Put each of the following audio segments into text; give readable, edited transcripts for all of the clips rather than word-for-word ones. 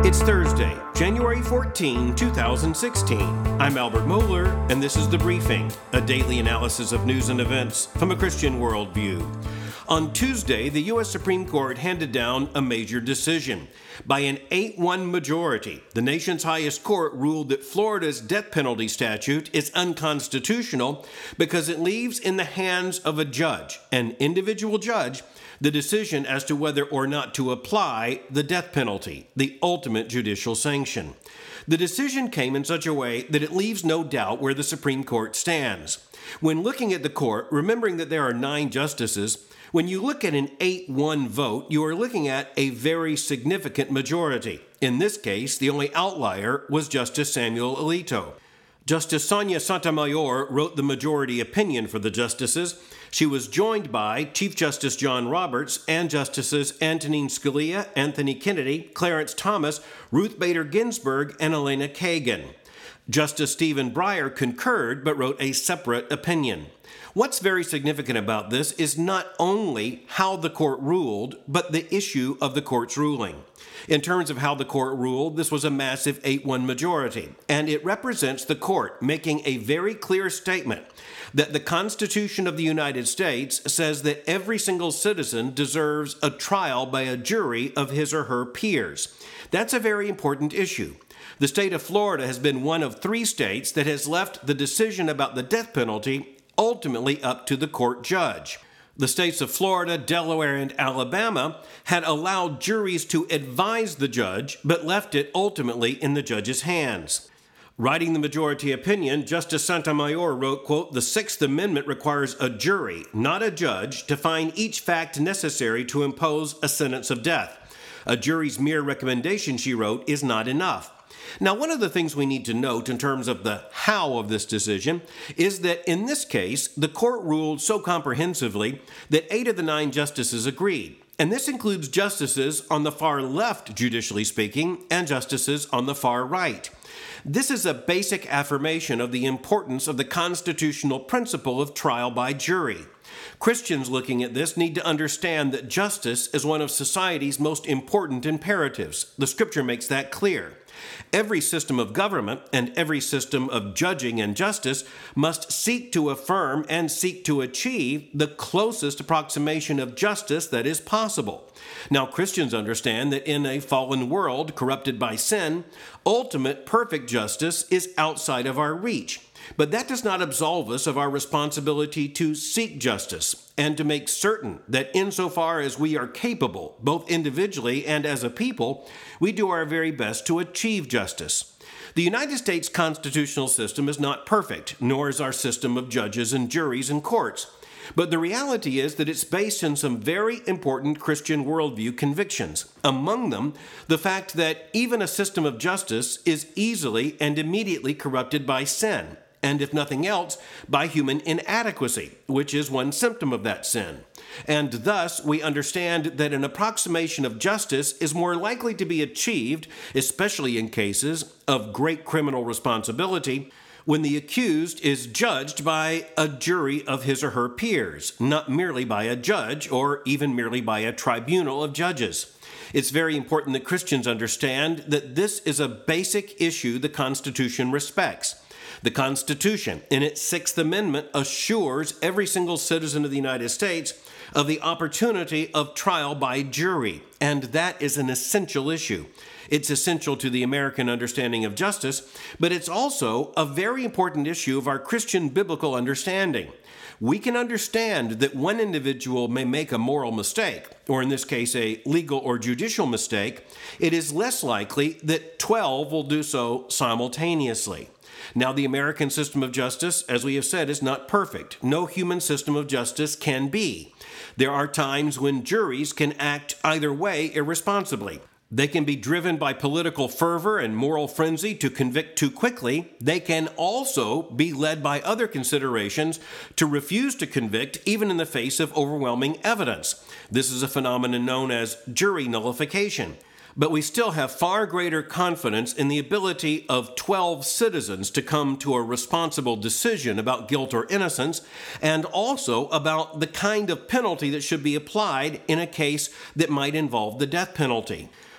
It's Thursday, January 14, 2016. I'm Albert Mohler, and this is The Briefing, a daily analysis of news and events from a Christian worldview. On Tuesday, the U.S. Supreme Court handed down a major decision. By an 8-1 majority, the nation's highest court ruled that Florida's death penalty statute is unconstitutional because it leaves in the hands of a judge, an individual judge, the decision as to whether or not to apply the death penalty, the ultimate judicial sanction. The decision came in such a way that it leaves no doubt where the Supreme Court stands. When looking at the court, remembering that there are 9 justices, when you look at an 8-1 vote, you are looking at a very significant majority. In this case, the only outlier was Justice Samuel Alito. Justice Sonia Sotomayor wrote the majority opinion for the justices. She was joined by Chief Justice John Roberts and Justices Antonin Scalia, Anthony Kennedy, Clarence Thomas, Ruth Bader Ginsburg, and Elena Kagan. Justice Stephen Breyer concurred but wrote a separate opinion. What's very significant about this is not only how the court ruled, but the issue of the court's ruling. In terms of how the court ruled, this was a massive 8-1 majority, and it represents the court making a very clear statement that the Constitution of the United States says that every single citizen deserves a trial by a jury of his or her peers. That's a very important issue. The state of Florida has been one of 3 states that has left the decision about the death penalty ultimately up to the court judge. The states of Florida, Delaware, and Alabama had allowed juries to advise the judge, but left it ultimately in the judge's hands. Writing the majority opinion, Justice Sotomayor wrote, quote, "The Sixth Amendment requires a jury, not a judge, to find each fact necessary to impose a sentence of death. A jury's mere recommendation," she wrote, "is not enough." Now, one of the things we need to note in terms of the how of this decision is that in this case, the court ruled so comprehensively that 8 of the 9 justices agreed. And this includes justices on the far left, judicially speaking, and justices on the far right. This is a basic affirmation of the importance of the constitutional principle of trial by jury. Christians looking at this need to understand that justice is one of society's most important imperatives. The scripture makes that clear. Every system of government and every system of judging and justice must seek to affirm and seek to achieve the closest approximation of justice that is possible. Now, Christians understand that in a fallen world corrupted by sin, ultimate perfect justice is outside of our reach. But that does not absolve us of our responsibility to seek justice and to make certain that insofar as we are capable, both individually and as a people, we do our very best to achieve justice. The United States constitutional system is not perfect, nor is our system of judges and juries and courts. But the reality is that it's based on some very important Christian worldview convictions. Among them, the fact that even a system of justice is easily and immediately corrupted by sin, and if nothing else, by human inadequacy, which is one symptom of that sin. And thus, we understand that an approximation of justice is more likely to be achieved, especially in cases of great criminal responsibility, when the accused is judged by a jury of his or her peers, not merely by a judge or even merely by a tribunal of judges. It's very important that Christians understand that this is a basic issue the Constitution respects. The Constitution, in its 6th Amendment, assures every single citizen of the United States of the opportunity of trial by jury, and that is an essential issue. It's essential to the American understanding of justice, but it's also a very important issue of our Christian biblical understanding. We can understand that one individual may make a moral mistake, or in this case, a legal or judicial mistake. It is less likely that 12 will do so simultaneously. Now, the American system of justice, as we have said, is not perfect. No human system of justice can be. There are times when juries can act either way irresponsibly. They can be driven by political fervor and moral frenzy to convict too quickly. They can also be led by other considerations to refuse to convict even in the face of overwhelming evidence. This is a phenomenon known as jury nullification. But we still have far greater confidence in the ability of 12 citizens to come to a responsible decision about guilt or innocence, and also about the kind of penalty that should be applied in a case that might involve the death penalty.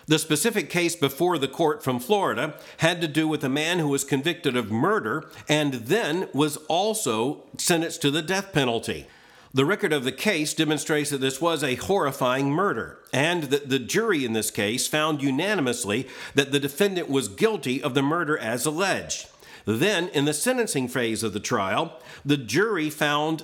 The specific case before the court from Florida had to do with a man who was convicted of murder and then was also sentenced to the death penalty. The record of the case demonstrates that this was a horrifying murder, and that the jury in this case found unanimously that the defendant was guilty of the murder as alleged. Then, in the sentencing phase of the trial, the jury found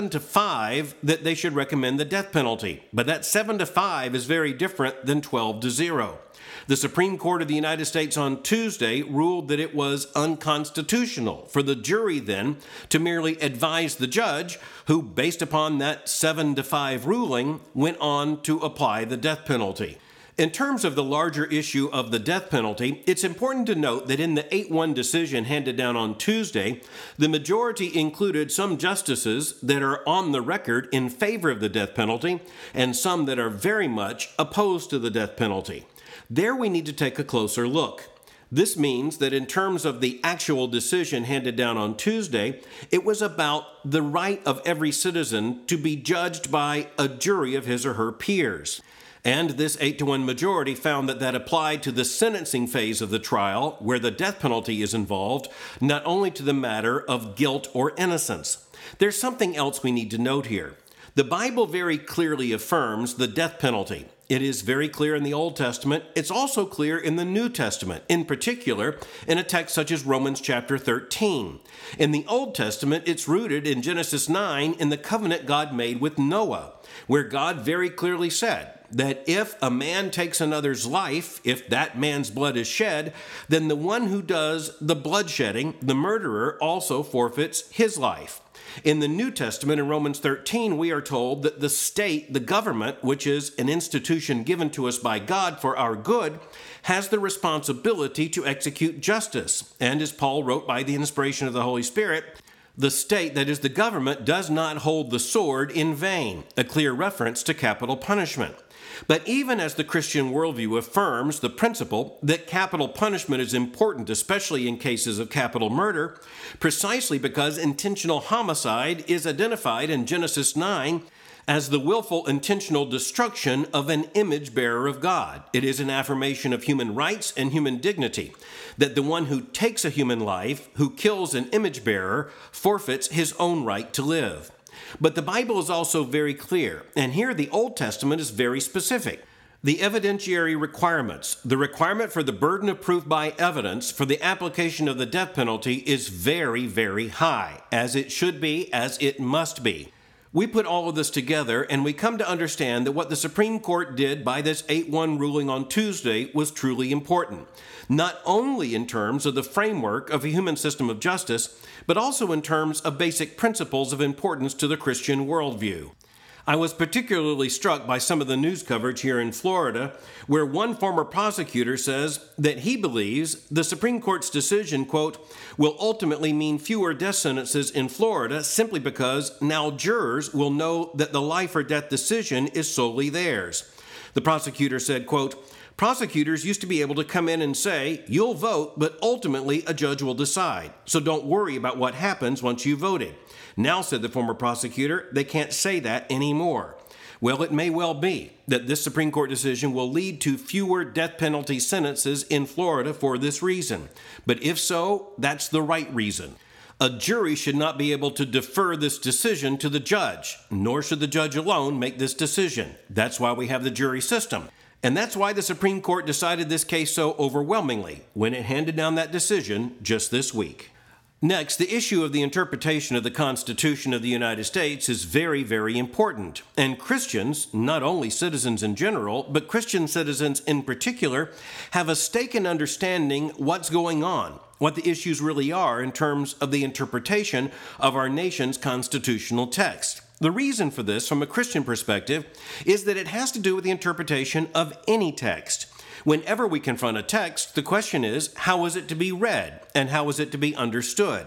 7-5 that they should recommend the death penalty. But that 7-5 is very different than 12-0. The Supreme Court of the United States on Tuesday ruled that it was unconstitutional for the jury then to merely advise the judge, who, based upon that 7-5 ruling, went on to apply the death penalty. In terms of the larger issue of the death penalty, it's important to note that in the 8-1 decision handed down on Tuesday, the majority included some justices that are on the record in favor of the death penalty and some that are very much opposed to the death penalty. There we need to take a closer look. This means that in terms of the actual decision handed down on Tuesday, it was about the right of every citizen to be judged by a jury of his or her peers. And this 8-1 majority found that that applied to the sentencing phase of the trial, where the death penalty is involved, not only to the matter of guilt or innocence. There's something else we need to note here. The Bible very clearly affirms the death penalty. It is very clear in the Old Testament. It's also clear in the New Testament, in particular in a text such as Romans chapter 13. In the Old Testament, it's rooted in Genesis 9 in the covenant God made with Noah, where God very clearly said that if a man takes another's life, if that man's blood is shed, then the one who does the bloodshedding, the murderer, also forfeits his life. In the New Testament, in Romans 13, we are told that the state, the government, which is an institution given to us by God for our good, has the responsibility to execute justice. And as Paul wrote by the inspiration of the Holy Spirit, the state, that is the government, does not hold the sword in vain, a clear reference to capital punishment. But even as the Christian worldview affirms the principle that capital punishment is important, especially in cases of capital murder, precisely because intentional homicide is identified in Genesis 9 as the willful intentional destruction of an image bearer of God. It is an affirmation of human rights and human dignity, that the one who takes a human life, who kills an image bearer, forfeits his own right to live. But the Bible is also very clear, and here the Old Testament is very specific. The evidentiary requirements, the requirement for the burden of proof by evidence for the application of the death penalty is very, very high, as it should be, as it must be. We put all of this together and we come to understand that what the Supreme Court did by this 8-1 ruling on Tuesday was truly important, not only in terms of the framework of a human system of justice, but also in terms of basic principles of importance to the Christian worldview. I was particularly struck by some of the news coverage here in Florida, where one former prosecutor says that he believes the Supreme Court's decision, quote, will ultimately mean fewer death sentences in Florida simply because now jurors will know that the life or death decision is solely theirs. The prosecutor said, quote, prosecutors used to be able to come in and say, you'll vote, but ultimately a judge will decide. So don't worry about what happens once you voted. Now, said the former prosecutor, they can't say that anymore. Well, it may well be that this Supreme Court decision will lead to fewer death penalty sentences in Florida for this reason. But if so, that's the right reason. A jury should not be able to defer this decision to the judge, nor should the judge alone make this decision. That's why we have the jury system. And that's why the Supreme Court decided this case so overwhelmingly when it handed down that decision just this week. Next, the issue of the interpretation of the Constitution of the United States is very, very important. And Christians, not only citizens in general, but Christian citizens in particular, have a stake in understanding what's going on, what the issues really are in terms of the interpretation of our nation's constitutional text. The reason for this, from a Christian perspective, is that it has to do with the interpretation of any text. Whenever we confront a text, the question is, how is it to be read and how is it to be understood?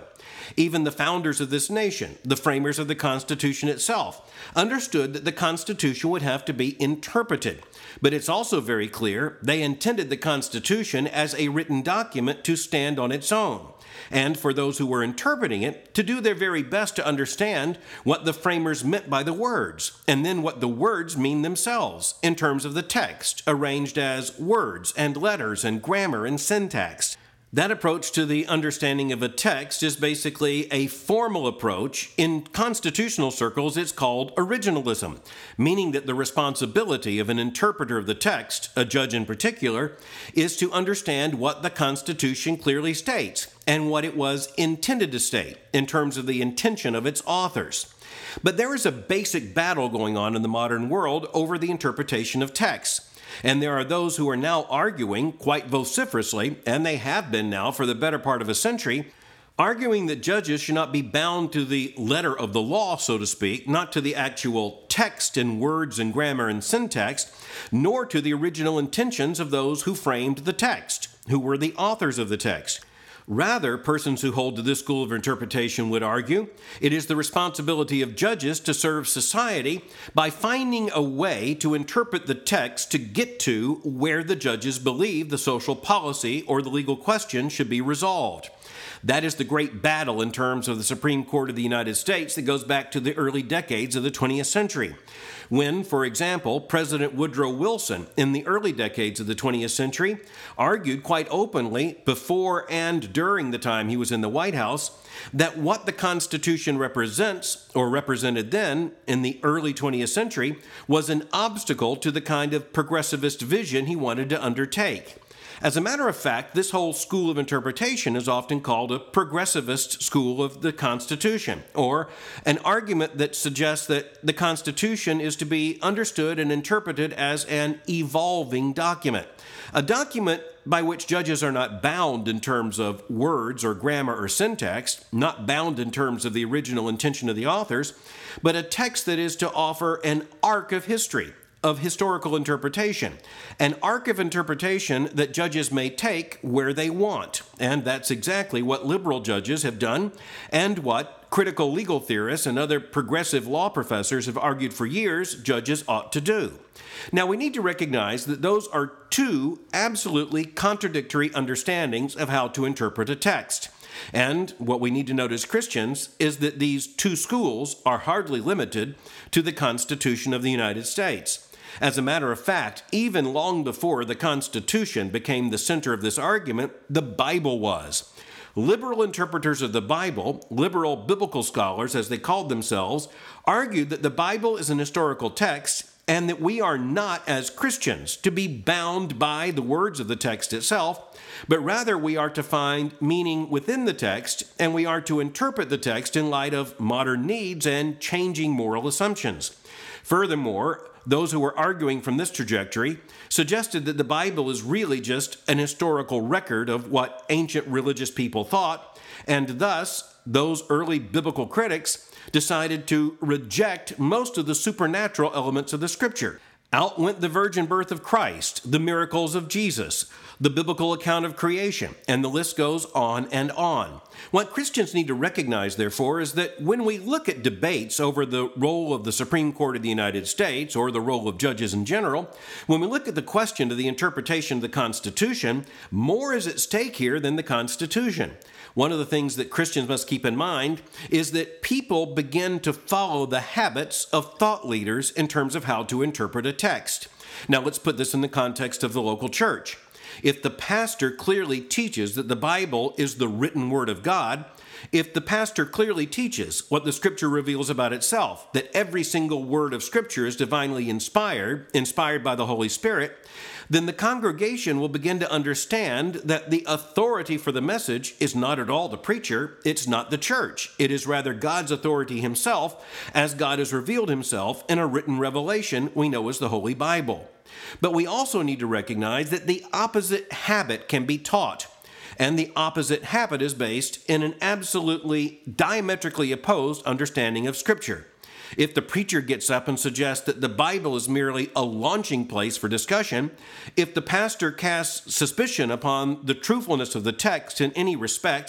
Even the founders of this nation, the framers of the Constitution itself, understood that the Constitution would have to be interpreted. But it's also very clear they intended the Constitution as a written document to stand on its own, and for those who were interpreting it to do their very best to understand what the framers meant by the words, and then what the words mean themselves in terms of the text, arranged as words and letters and grammar and syntax. That approach to the understanding of a text is basically a formal approach. In constitutional circles, it's called originalism, meaning that the responsibility of an interpreter of the text, a judge in particular, is to understand what the Constitution clearly states and what it was intended to state in terms of the intention of its authors. But there is a basic battle going on in the modern world over the interpretation of texts. And there are those who are now arguing quite vociferously, and they have been now for the better part of a century, arguing that judges should not be bound to the letter of the law, so to speak, not to the actual text and words and grammar and syntax, nor to the original intentions of those who framed the text, who were the authors of the text. Rather, persons who hold to this school of interpretation would argue it is the responsibility of judges to serve society by finding a way to interpret the text to get to where the judges believe the social policy or the legal question should be resolved. That is the great battle in terms of the Supreme Court of the United States that goes back to the early decades of the 20th century, when, for example, President Woodrow Wilson, in the early decades of the 20th century, argued quite openly before and during the time he was in the White House that what the Constitution represents, or represented then in the early 20th century, was an obstacle to the kind of progressivist vision he wanted to undertake. As a matter of fact, this whole school of interpretation is often called a progressivist school of the Constitution, or an argument that suggests that the Constitution is to be understood and interpreted as an evolving document, a document by which judges are not bound in terms of words or grammar or syntax, not bound in terms of the original intention of the authors, but a text that is to offer an arc of history, of historical interpretation, an arc of interpretation that judges may take where they want. And that's exactly what liberal judges have done, and what critical legal theorists and other progressive law professors have argued for years judges ought to do. Now, we need to recognize that those are two absolutely contradictory understandings of how to interpret a text. And what we need to note as Christians is that these two schools are hardly limited to the Constitution of the United States. As a matter of fact, even long before the Constitution became the center of this argument, the Bible was. Liberal interpreters of the Bible, liberal biblical scholars as they called themselves, argued that the Bible is an historical text and that we are not, as Christians, to be bound by the words of the text itself, but rather we are to find meaning within the text, and we are to interpret the text in light of modern needs and changing moral assumptions. Furthermore, those who were arguing from this trajectory suggested that the Bible is really just an historical record of what ancient religious people thought, and thus those early biblical critics decided to reject most of the supernatural elements of the Scripture. Out went the virgin birth of Christ, the miracles of Jesus, the biblical account of creation, and the list goes on and on. What Christians need to recognize, therefore, is that when we look at debates over the role of the Supreme Court of the United States, or the role of judges in general, when we look at the question of the interpretation of the Constitution, more is at stake here than the Constitution. One of the things that Christians must keep in mind is that people begin to follow the habits of thought leaders in terms of how to interpret a text. Now, let's put this in the context of the local church. If the pastor clearly teaches that the Bible is the written word of God, if the pastor clearly teaches what the Scripture reveals about itself, that every single word of Scripture is divinely inspired by the Holy Spirit, then the congregation will begin to understand that the authority for the message is not at all the preacher, it's not the church. It is rather God's authority himself, as God has revealed himself in a written revelation we know as the Holy Bible. But we also need to recognize that the opposite habit can be taught. And the opposite habit is based in an absolutely diametrically opposed understanding of Scripture. If the preacher gets up and suggests that the Bible is merely a launching place for discussion, if the pastor casts suspicion upon the truthfulness of the text in any respect,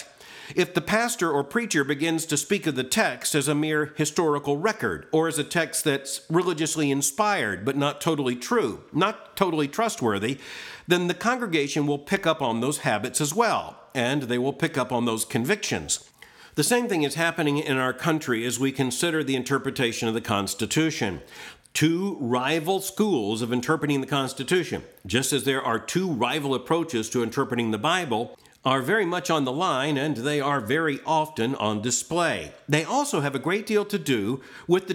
If the pastor or preacher begins to speak of the text as a mere historical record, or as a text that's religiously inspired but not totally true, not totally trustworthy, then the congregation will pick up on those habits as well, and they will pick up on those convictions. The same thing is happening in our country as we consider the interpretation of the Constitution. Two rival schools of interpreting the Constitution, just as there are two rival approaches to interpreting the Bible, are very much on the line, and they are very often on display. They also have a great deal to do with the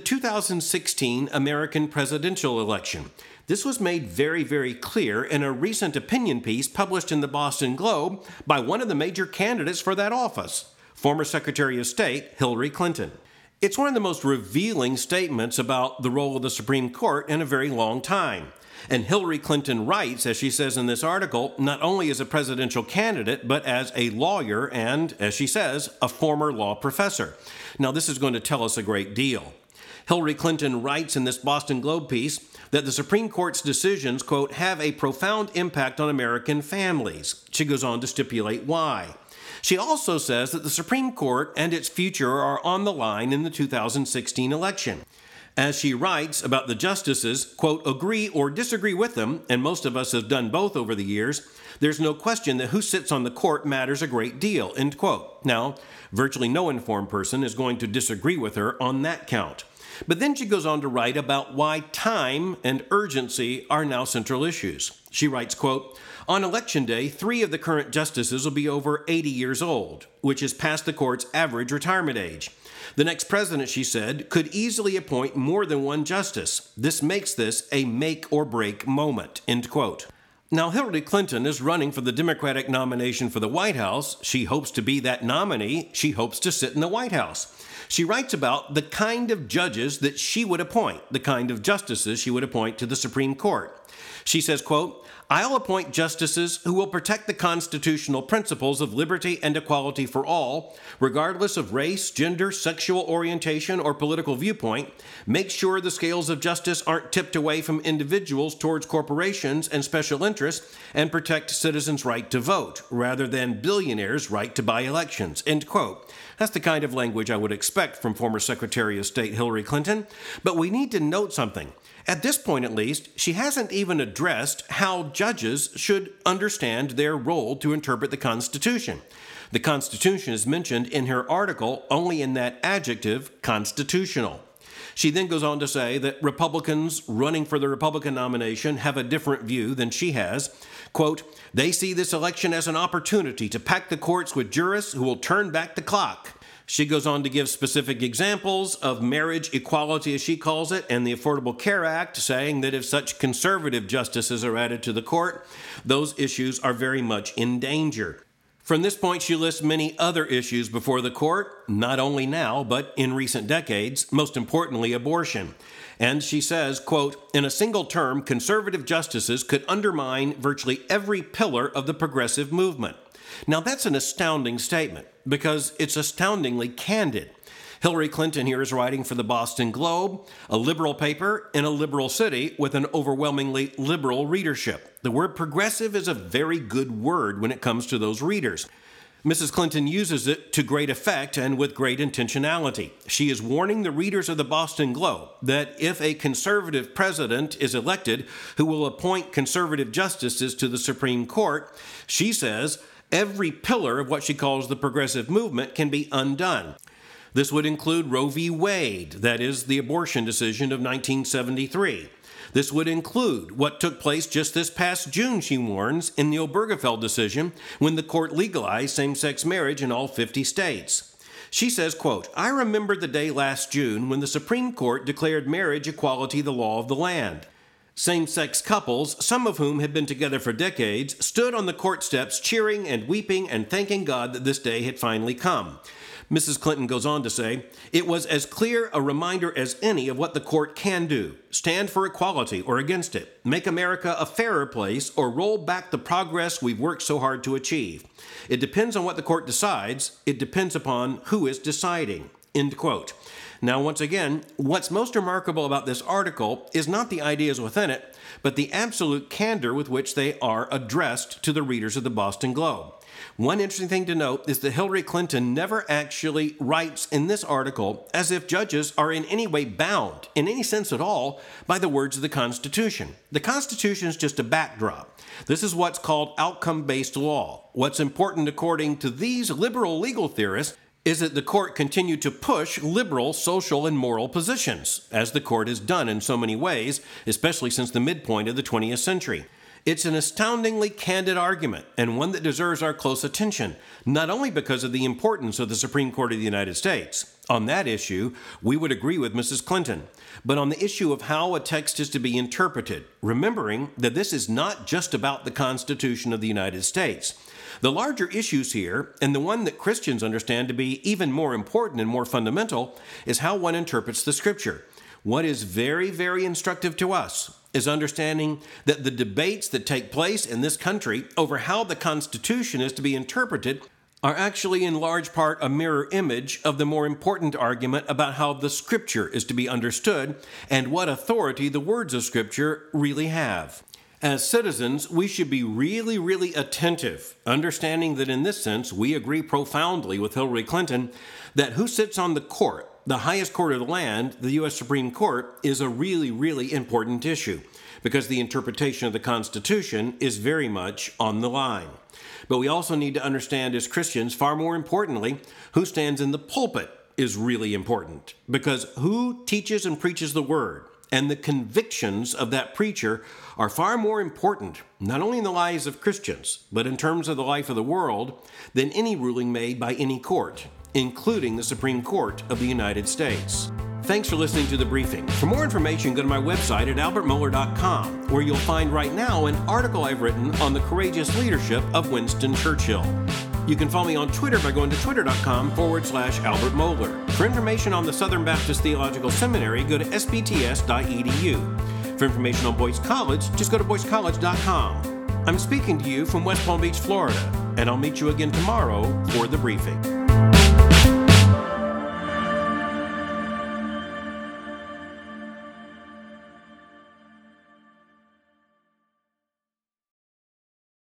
2016 American presidential election. This was made very, very clear in a recent opinion piece published in the Boston Globe by one of the major candidates for that office, former Secretary of State Hillary Clinton. It's one of the most revealing statements about the role of the Supreme Court in a very long time. And Hillary Clinton writes, as she says in this article, not only as a presidential candidate, but as a lawyer and, as she says, a former law professor. Now, this is going to tell us a great deal. Hillary Clinton writes in this Boston Globe piece that the Supreme Court's decisions, quote, have a profound impact on American families. She goes on to stipulate why. She also says that the Supreme Court and its future are on the line in the 2016 election. As she writes about the justices, quote, agree or disagree with them, and most of us have done both over the years, there's no question that who sits on the court matters a great deal, end quote. Now, virtually no informed person is going to disagree with her on that count. But then she goes on to write about why time and urgency are now central issues. She writes, quote, on Election Day, 3 of the current justices will be over 80 years old, which is past the court's average retirement age. The next president, she said, could easily appoint more than one justice. This makes this a make-or-break moment, end quote. Now, Hillary Clinton is running for the Democratic nomination for the White House. She hopes to be that nominee. She hopes to sit in the White House. She writes about the kind of judges that she would appoint, the kind of justices she would appoint to the Supreme Court. She says, quote, I'll appoint justices who will protect the constitutional principles of liberty and equality for all, regardless of race, gender, sexual orientation, or political viewpoint, make sure the scales of justice aren't tipped away from individuals towards corporations and special interests, and protect citizens' right to vote, rather than billionaires' right to buy elections, end quote. That's the kind of language I would expect from former Secretary of State Hillary Clinton. But we need to note something. At this point, at least, she hasn't even addressed how judges should understand their role to interpret the Constitution. The Constitution is mentioned in her article only in that adjective, constitutional. She then goes on to say that Republicans running for the Republican nomination have a different view than she has. Quote, they see this election as an opportunity to pack the courts with jurists who will turn back the clock. She goes on to give specific examples of marriage equality, as she calls it, and the Affordable Care Act, saying that if such conservative justices are added to the court, those issues are very much in danger. From this point, she lists many other issues before the court, not only now, but in recent decades, most importantly, abortion. And she says, quote, in a single term, conservative justices could undermine virtually every pillar of the progressive movement. Now, that's an astounding statement because it's astoundingly candid. Hillary Clinton here is writing for the Boston Globe, a liberal paper in a liberal city with an overwhelmingly liberal readership. The word progressive is a very good word when it comes to those readers. Mrs. Clinton uses it to great effect and with great intentionality. She is warning the readers of the Boston Globe that if a conservative president is elected who will appoint conservative justices to the Supreme Court, she says every pillar of what she calls the progressive movement can be undone. This would include Roe v. Wade, that is, the abortion decision of 1973. This would include what took place just this past June, she warns, in the Obergefell decision when the court legalized same-sex marriage in all 50 states. She says, quote, I remember the day last June when the Supreme Court declared marriage equality the law of the land. Same-sex couples, some of whom had been together for decades, stood on the court steps cheering and weeping and thanking God that this day had finally come. Mrs. Clinton goes on to say, it was as clear a reminder as any of what the court can do. Stand for equality or against it. Make America a fairer place or roll back the progress we've worked so hard to achieve. It depends on what the court decides. It depends upon who is deciding. End quote. Now, once again, what's most remarkable about this article is not the ideas within it, but the absolute candor with which they are addressed to the readers of the Boston Globe. One interesting thing to note is that Hillary Clinton never actually writes in this article as if judges are in any way bound, in any sense at all, by the words of the Constitution. The Constitution is just a backdrop. This is what's called outcome-based law. What's important, according to these liberal legal theorists, is that the court continue to push liberal social and moral positions, as the court has done in so many ways, especially since the midpoint of the 20th century. It's an astoundingly candid argument, and one that deserves our close attention, not only because of the importance of the Supreme Court of the United States. On that issue, we would agree with Mrs. Clinton, but on the issue of how a text is to be interpreted, remembering that this is not just about the Constitution of the United States. The larger issues here, and the one that Christians understand to be even more important and more fundamental, is how one interprets the Scripture. What is very, very instructive to us is understanding that the debates that take place in this country over how the Constitution is to be interpreted are actually in large part a mirror image of the more important argument about how the Scripture is to be understood and what authority the words of Scripture really have. As citizens, we should be really, really attentive, understanding that in this sense, we agree profoundly with Hillary Clinton that who sits on the court, the highest court of the land, the U.S. Supreme Court, is a really, really important issue because the interpretation of the Constitution is very much on the line. But we also need to understand as Christians, far more importantly, who stands in the pulpit is really important because who teaches and preaches the Word and the convictions of that preacher are far more important, not only in the lives of Christians, but in terms of the life of the world, than any ruling made by any court, including the Supreme Court of the United States. Thanks for listening to The Briefing. For more information, go to my website at albertmohler.com, where you'll find right now an article I've written on the courageous leadership of Winston Churchill. You can follow me on Twitter by going to twitter.com/Albert Mohler. For information on the Southern Baptist Theological Seminary, go to sbts.edu. For information on Boyce College, just go to boycecollege.com. I'm speaking to you from West Palm Beach, Florida, and I'll meet you again tomorrow for The Briefing.